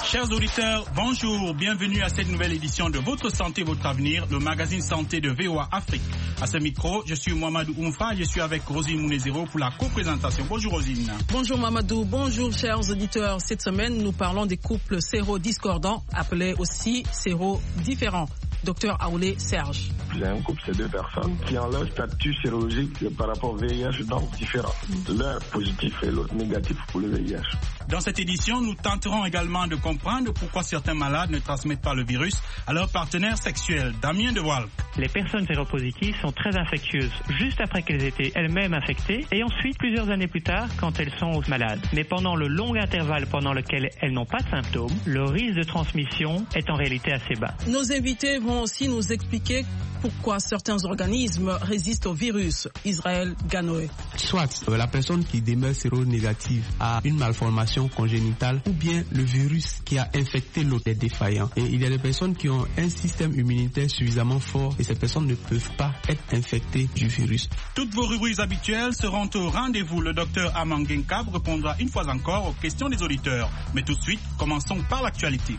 Chers auditeurs, bonjour, bienvenue à cette nouvelle édition de Votre Santé, Votre Avenir, le magazine santé de VOA Afrique. À ce micro, je suis Mohamedou Oumfa, je suis avec Rosine Mounezero pour la co-présentation. Bonjour Rosine. Bonjour Mohamedou, bonjour chers auditeurs. Cette semaine, nous parlons des couples sérodiscordants, appelés aussi sérodifférents. Docteur Aoulé Serge. C'est un couple, c'est deux personnes qui ont leur statut sérologique par rapport au VIH, donc différent. L'un positif et l'autre négatif pour le VIH. Dans cette édition, nous tenterons également de comprendre pourquoi certains malades ne transmettent pas le virus à leurs partenaires sexuels. Damien Dewalk. Les personnes séropositives sont très infectieuses juste après qu'elles étaient elles-mêmes infectées et ensuite plusieurs années plus tard quand elles sont malades. Mais pendant le long intervalle pendant lequel elles n'ont pas de symptômes, le risque de transmission est en réalité assez bas. Nos invités vont aussi nous expliquer pourquoi certains organismes résistent au virus. Israël Ganoé. Soit la personne qui demeure séronégative a une malformation congénitale ou bien le virus qui a infecté l'autre est défaillant. Et il y a des personnes qui ont un système immunitaire suffisamment fort et ces personnes ne peuvent pas être infectées du virus. Toutes vos rubriques habituelles seront au rendez-vous. Le docteur Aman Genkab répondra une fois encore aux questions des auditeurs. Mais tout de suite, commençons par l'actualité.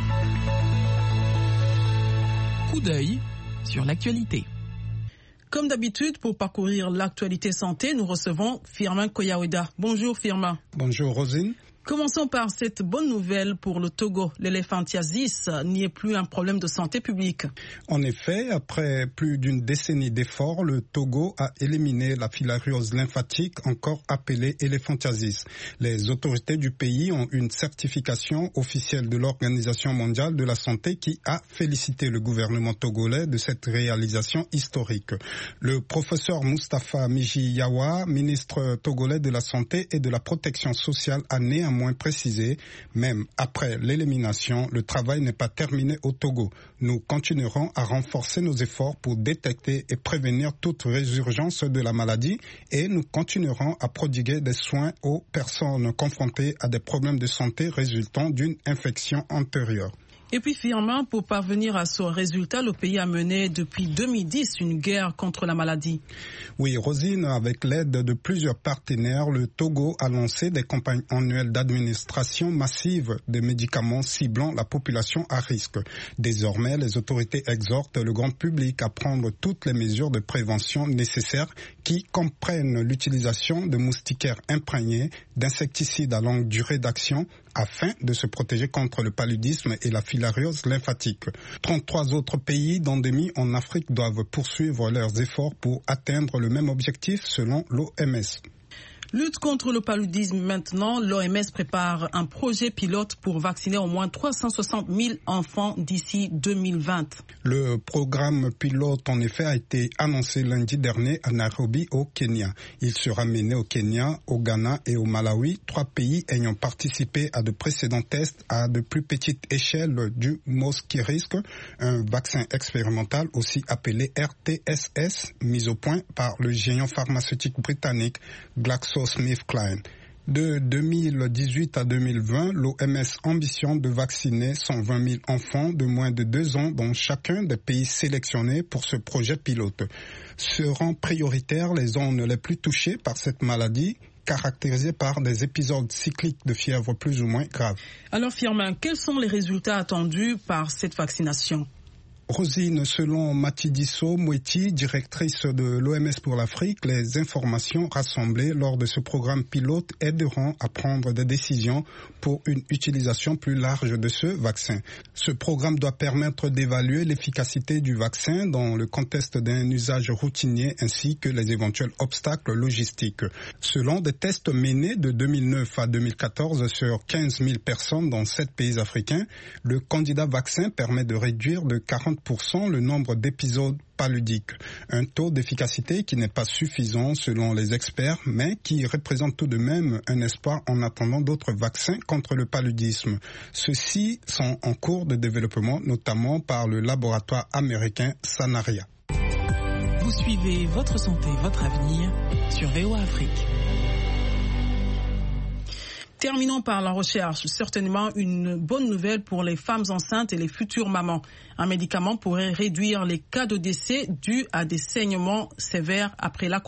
Coup d'œil sur l'actualité. Comme d'habitude, pour parcourir l'actualité santé, nous recevons Firmin Koyaoueda. Bonjour Firmin. Bonjour Rosine. Commençons par cette bonne nouvelle pour le Togo. L'éléphantiasis n'y est plus un problème de santé publique. En effet, après plus d'une décennie d'efforts, le Togo a éliminé la filariose lymphatique, encore appelée éléphantiasis. Les autorités du pays ont une certification officielle de l'Organisation mondiale de la santé qui a félicité le gouvernement togolais de cette réalisation historique. Le professeur Moustapha Mijiyawa, ministre togolais de la Santé et de la Protection sociale, a néanmoins précisé, même après l'élimination, le travail n'est pas terminé au Togo. Nous continuerons à renforcer nos efforts pour détecter et prévenir toute résurgence de la maladie et nous continuerons à prodiguer des soins aux personnes confrontées à des problèmes de santé résultant d'une infection antérieure. Et puis Firmin, pour parvenir à ce résultat, le pays a mené depuis 2010 une guerre contre la maladie. Oui, Rosine, avec l'aide de plusieurs partenaires, le Togo a lancé des campagnes annuelles d'administration massive des médicaments ciblant la population à risque. Désormais, les autorités exhortent le grand public à prendre toutes les mesures de prévention nécessaires qui comprennent l'utilisation de moustiquaires imprégnés, d'insecticides à longue durée d'action, afin de se protéger contre le paludisme et la filariose lymphatique. 33 autres pays d'endémie en Afrique doivent poursuivre leurs efforts pour atteindre le même objectif selon l'OMS. Lutte contre le paludisme maintenant, l'OMS prépare un projet pilote pour vacciner au moins 360 000 enfants d'ici 2020. Le programme pilote, en effet, a été annoncé lundi dernier à Nairobi, au Kenya. Il sera mené au Kenya, au Ghana et au Malawi, 3 pays ayant participé à de précédents tests à de plus petite échelle du Mosquirix, un vaccin expérimental aussi appelé RTSS, mis au point par le géant pharmaceutique britannique GlaxoSmithKline. De 2018 à 2020, l'OMS ambitionne de vacciner 120 000 enfants de moins de 2 ans dans chacun des pays sélectionnés pour ce projet pilote. Seront prioritaires les zones les plus touchées par cette maladie, caractérisée par des épisodes cycliques de fièvre plus ou moins graves. Alors Firmin, quels sont les résultats attendus par cette vaccination ? Rosine, selon Matidiso Moueti, directrice de l'OMS pour l'Afrique, les informations rassemblées lors de ce programme pilote aideront à prendre des décisions pour une utilisation plus large de ce vaccin. Ce programme doit permettre d'évaluer l'efficacité du vaccin dans le contexte d'un usage routinier ainsi que les éventuels obstacles logistiques. Selon des tests menés de 2009 à 2014 sur 15 000 personnes dans 7 pays africains, le candidat vaccin permet de réduire de 40% le nombre d'épisodes paludiques. Un taux d'efficacité qui n'est pas suffisant selon les experts, mais qui représente tout de même un espoir en attendant d'autres vaccins contre le paludisme. Ceux-ci sont en cours de développement, notamment par le laboratoire américain Sanaria. Vous suivez Votre Santé, Votre Avenir sur VOA Afrique. Terminons par la recherche. Certainement une bonne nouvelle pour les femmes enceintes et les futures mamans. Un médicament pourrait réduire les cas de décès dus à des saignements sévères après l'accouchement.